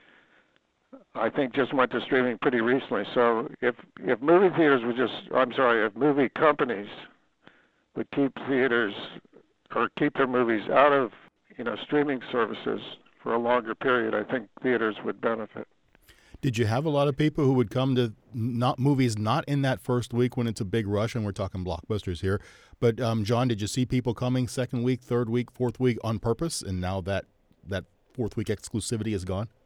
I think just went to streaming pretty recently. So if if movie theaters would just, I'm sorry, if movie companies would keep theaters or keep their movies out of, you know, streaming services for a longer period, I think theaters would benefit. Did you have a lot of people who would come to not movies not in that first week when it's a big rush, and we're talking blockbusters here, but um, John, did you see people coming second week, third week, fourth week on purpose, and now that that fourth week exclusivity is gone?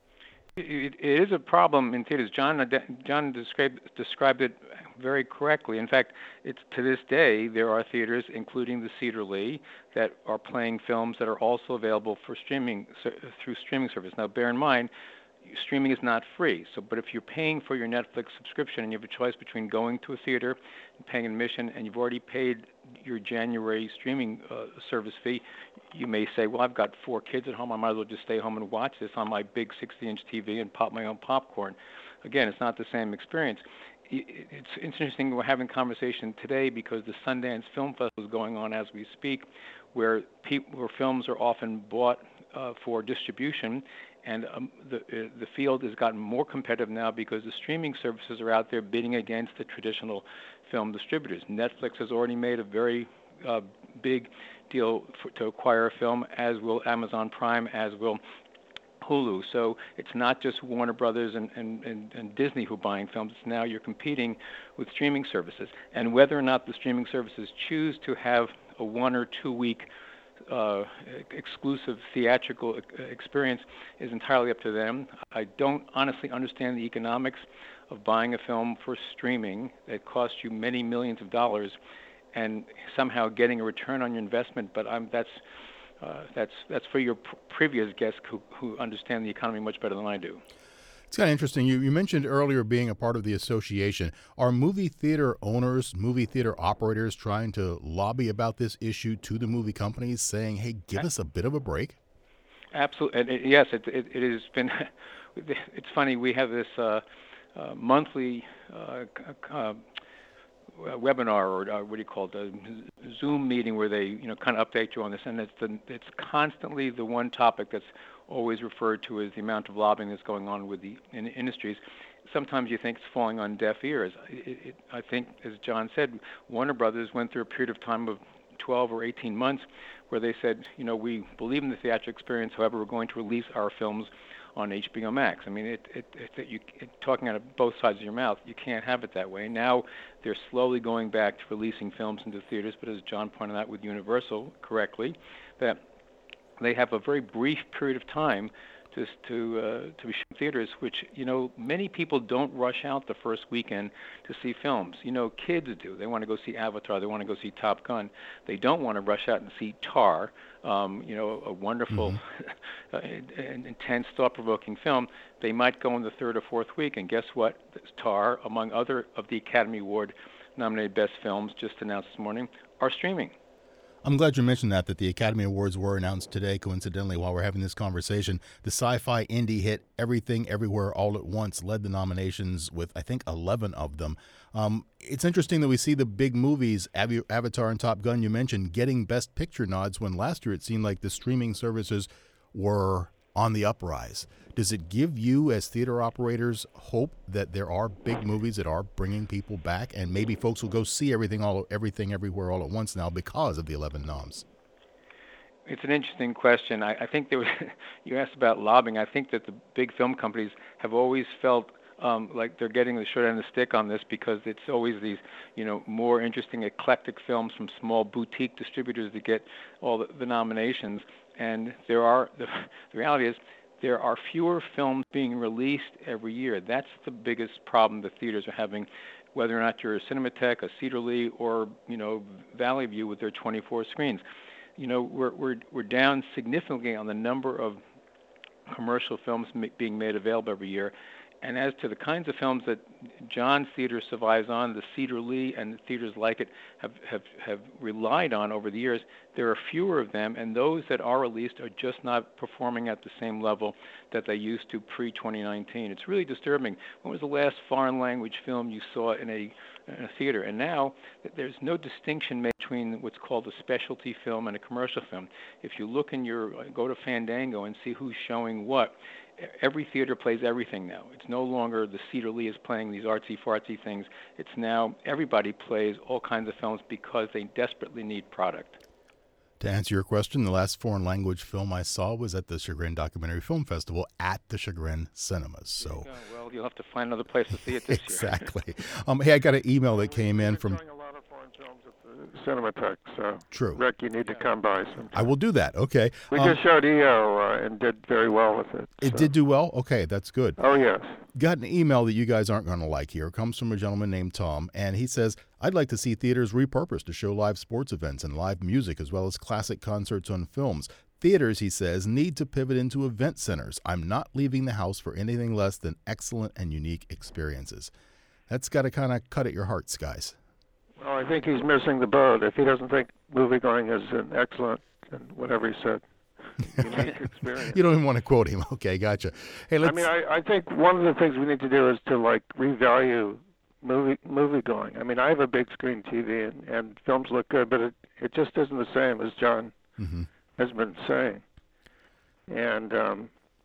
It, it is a problem in theaters. John John described described it very correctly. In fact, it's to this day there are theaters, including the Cedar Lee, that are playing films that are also available for streaming through streaming service. Now, bear in mind, streaming is not free. So, but if you're paying for your Netflix subscription and you have a choice between going to a theater and paying admission, and you've already paid your January streaming uh, service fee, you may say, well, I've got four kids at home. I might as well just stay home and watch this on my big sixty-inch T V and pop my own popcorn. Again, it's not the same experience. It's interesting we're having conversation today because the Sundance Film Festival is going on as we speak, where people, where films are often bought uh, for distribution. And um, the uh, the field has gotten more competitive now because the streaming services are out there bidding against the traditional film distributors. Netflix has already made a very uh, big deal for, to acquire a film, as will Amazon Prime, as will Hulu. So it's not just Warner Brothers and, and, and, and Disney who are buying films. It's now you're competing with streaming services. And whether or not the streaming services choose to have a one or two week Uh, exclusive theatrical experience is entirely up to them. I don't honestly understand the economics of buying a film for streaming that costs you many millions of dollars and somehow getting a return on your investment. But I'm, that's uh, that's that's for your pr- previous guests who, who understand the economy much better than I do. It's kind of interesting. You, you mentioned earlier being a part of the association. Are movie theater owners, movie theater operators trying to lobby about this issue to the movie companies, saying, hey, give us a bit of a break? Absolutely. And it, yes, it, it, it has been. It's funny. We have this uh, uh, monthly uh, uh, webinar, or uh, what do you call it, a Zoom meeting where they, you know, kind of update you on this. And it's the, it's constantly the one topic that's always referred to as the amount of lobbying that's going on with the in industries. Sometimes you think it's falling on deaf ears. It, it, I think, as John said, Warner Brothers went through a period of time of twelve or eighteen months where they said, you know, we believe in the theatrical experience, however, we're going to release our films on H B O Max. I mean, it, it, it, you, it, talking out of both sides of your mouth, you can't have it that way. Now they're slowly going back to releasing films into theaters, but as John pointed out with Universal correctly, that they have a very brief period of time to to uh, to be shown in theaters, which, you know, many people don't rush out the first weekend to see films. You know, kids do. They want to go see Avatar. They want to go see Top Gun. They don't want to rush out and see Tar, um, you know, a wonderful, mm-hmm. uh, intense, thought-provoking film. They might go in the third or fourth week, and guess what? Tar, among other of the Academy Award-nominated best films just announced this morning, are streaming. I'm glad you mentioned that, that the Academy Awards were announced today, coincidentally, while we're having this conversation. The sci-fi indie hit Everything Everywhere All at Once led the nominations with, I think, eleven of them. Um, it's interesting that we see the big movies, Av- Avatar and Top Gun, you mentioned, getting Best Picture nods when last year it seemed like the streaming services were on the uprise. Does it give you, as theater operators, hope that there are big movies that are bringing people back, and maybe folks will go see everything, all, everything, everywhere, all at once now because of the eleven noms? It's an interesting question. I, I think there was, you asked about lobbying. I think that the big film companies have always felt um, like they're getting the short end of the stick on this because it's always these, you know, more interesting, eclectic films from small boutique distributors that get all the, the nominations. And there are, the, the reality is, there are fewer films being released every year. That's the biggest problem the theaters are having, whether or not you're a Cinematheque, a Cedar Lee, or, you know, Valley View with their twenty-four screens. You know, we're we're we're down significantly on the number of commercial films ma- being made available every year. And as to the kinds of films that John's theater survives on, the Cedar Lee and theaters like it have, have, have relied on over the years, there are fewer of them, and those that are released are just not performing at the same level that they used to pre twenty nineteen. It's really disturbing. When was the last foreign language film you saw in a, in a theater? And now there's no distinction made between what's called a specialty film and a commercial film. If you look in your, go to Fandango and see who's showing what, every theater plays everything now. It's no longer the Cedar Lee is playing these artsy-fartsy things. It's now everybody plays all kinds of films because they desperately need product. To answer your question, the last foreign language film I saw was at the Chagrin Documentary Film Festival at the Chagrin Cinemas. So, you well, you'll have to find another place to see it this exactly. year. Exactly. um, hey, I got an email that came in from... Cinematheque, so True. Rick, you need to come by sometime. I will do that. Okay. We um, just showed E O uh, and did very well with it. It so. did do well? Okay, that's good. Oh, yes. Got an email that you guys aren't going to like here. It comes from a gentleman named Tom, and he says, I'd like to see theaters repurposed to show live sports events and live music as well as classic concerts on films. Theaters, he says, need to pivot into event centers. I'm not leaving the house for anything less than excellent and unique experiences. That's got to kind of cut at your hearts, guys. Well, I think he's missing the boat. If he doesn't think movie-going is an excellent, and whatever he said, unique experience. You don't even want to quote him. Okay, gotcha. Hey, let's... I mean, I, I think one of the things we need to do is to, like, revalue movie movie-going. I mean, I have a big screen T V, and, and films look good, but it, it just isn't the same as John mm-hmm. has been saying. And um,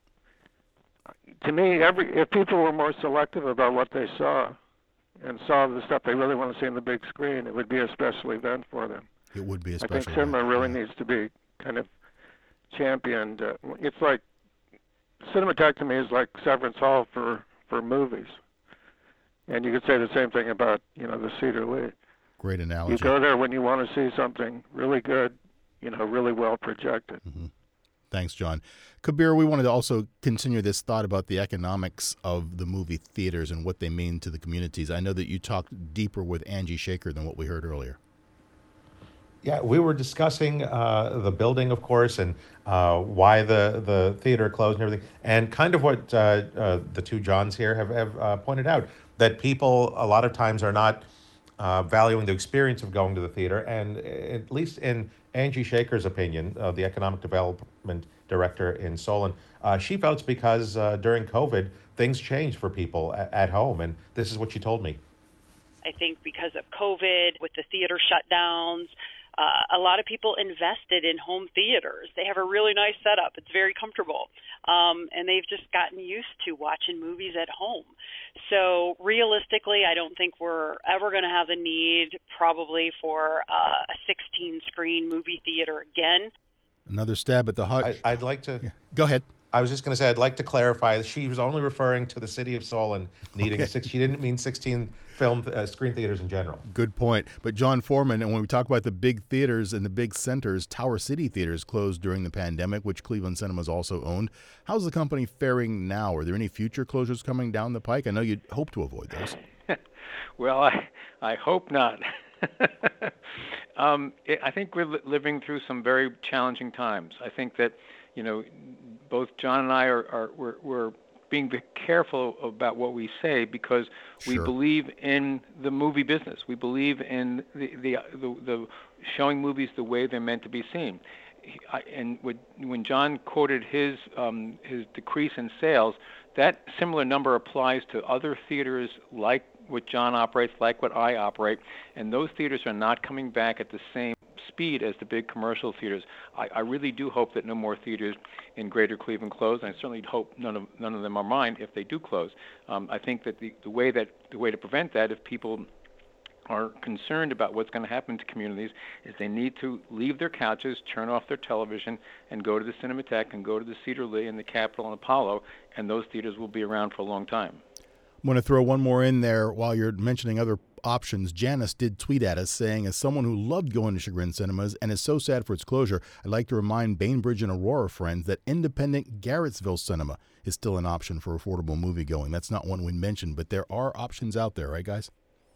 to me, every if people were more selective about what they saw, and saw the stuff they really want to see on the big screen, it would be a special event for them. It would be a I special think cinema event. really yeah. needs to be kind of championed. Uh, it's like, Cinematheque to me is like Severance Hall for, for movies. And you could say the same thing about, you know, the Cedar Lee. Great analogy. You go there when you want to see something really good, you know, really well projected. Mm-hmm. Thanks, John. Kabir, we wanted to also continue this thought about the economics of the movie theaters and what they mean to the communities. I know that you talked deeper with Angie Shaker than what we heard earlier. Yeah, we were discussing uh, the building, of course, and uh, why the, the theater closed and everything, and kind of what uh, uh, the two Johns here have, have uh, pointed out, that people a lot of times are not uh, valuing the experience of going to the theater, and at least in Angie Shaker's opinion, uh, the Economic Development Director in Solon, uh, she felt it's because uh, during COVID, things changed for people a- at home, and this is what she told me. I think because of COVID, with the theater shutdowns, uh, a lot of people invested in home theaters. They have a really nice setup. It's very comfortable. Um, and they've just gotten used to watching movies at home. So realistically, I don't think we're ever going to have the need probably for uh, a sixteen-screen movie theater again. Another stab at the hut. I, I'd like to... Yeah. Go ahead. I was just going to say, I'd like to clarify, she was only referring to the city of Solon needing Okay. a six. She didn't mean sixteen film uh, screen theaters in general. Good point. But John Foreman, and when we talk about the big theaters and the big centers, Tower City Theaters closed during the pandemic, which Cleveland Cinemas also owned. How's the company faring now? Are there any future closures coming down the pike? I know you hope to avoid those. Well, I, I hope not. um, it, I think we're li- living through some very challenging times. I think that, you know, both John and I are, are we're, we're being very careful about what we say because we Sure. believe in the movie business. We believe in the the, the, the showing movies the way they're meant to be seen. He- I- And when when John quoted his um, his decrease in sales, that similar number applies to other theaters like what John operates, like what I operate, and those theaters are not coming back at the same speed as the big commercial theaters. I, I really do hope that no more theaters in Greater Cleveland close, and I certainly hope none of none of them are mine if they do close. Um, I think that the, the way that the way to prevent that, if people are concerned about what's going to happen to communities, is they need to leave their couches, turn off their television, and go to the Cinematheque and go to the Cedar Lee and the Capitol and Apollo, and those theaters will be around for a long time. I'm going to throw one more in there while you're mentioning other options. Janice did tweet at us saying, as someone who loved going to Chagrin Cinemas and is so sad for its closure, I'd like to remind Bainbridge and Aurora friends that independent Garrettsville Cinema is still an option for affordable movie going. That's not one we mentioned, but there are options out there, right, guys?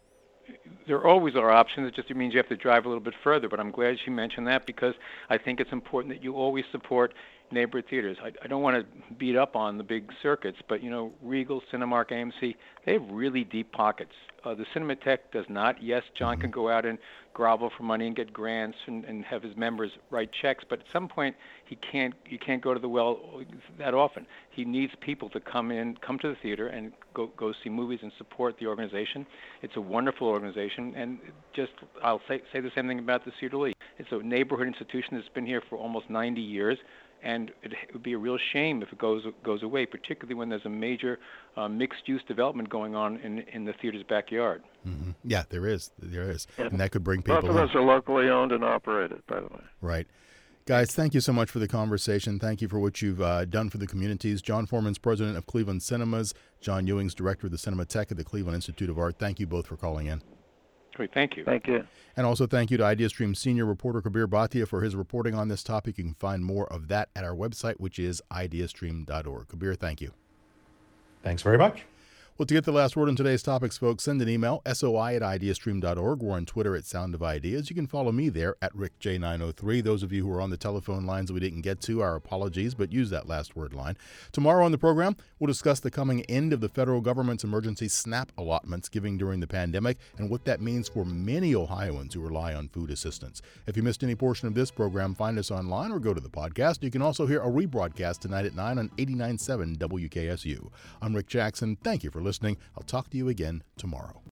There always are options. It just means you have to drive a little bit further. But I'm glad she mentioned that because I think it's important that you always support neighborhood theaters. I, I don't want to beat up on the big circuits, but, you know, Regal, Cinemark, A M C, they have really deep pockets. Uh, the Cinematheque does not. Yes, John can go out and grovel for money and get grants and, and have his members write checks, but at some point he can't. You can't go to the well that often. He needs people to come in, come to the theater, and go go see movies and support the organization. It's a wonderful organization, and just I'll say say the same thing about the Cedar Lee. It's a neighborhood institution that's been here for almost ninety years. And it would be a real shame if it goes goes away, particularly when there's a major uh, mixed-use development going on in in the theater's backyard. Mm-hmm. Yeah, there is. There is. And that could bring people Both of in. us are locally owned and operated, by the way. Right. Guys, thank you so much for the conversation. Thank you for what you've uh, done for the communities. John Foreman's president of Cleveland Cinemas. John Ewing's director of the Cinematheque at the Cleveland Institute of Art. Thank you both for calling in. Great, thank you. Thank you. And also thank you to IdeaStream senior reporter Kabir Bhatia for his reporting on this topic. You can find more of that at our website, which is ideastream dot org. Kabir, thank you. Thanks very much. Well, to get the last word on today's topics, folks, send an email, soi at ideastream dot org. We're on Twitter at Sound of Ideas. You can follow me there at Rick J nine oh three. Those of you who are on the telephone lines that we didn't get to, our apologies, but use that last word line. Tomorrow on the program, we'll discuss the coming end of the federal government's emergency SNAP allotments given during the pandemic and what that means for many Ohioans who rely on food assistance. If you missed any portion of this program, find us online or go to the podcast. You can also hear a rebroadcast tonight at nine on eighty-nine point seven W K S U. I'm Rick Jackson. Thank you for listening. I'll talk to you again tomorrow.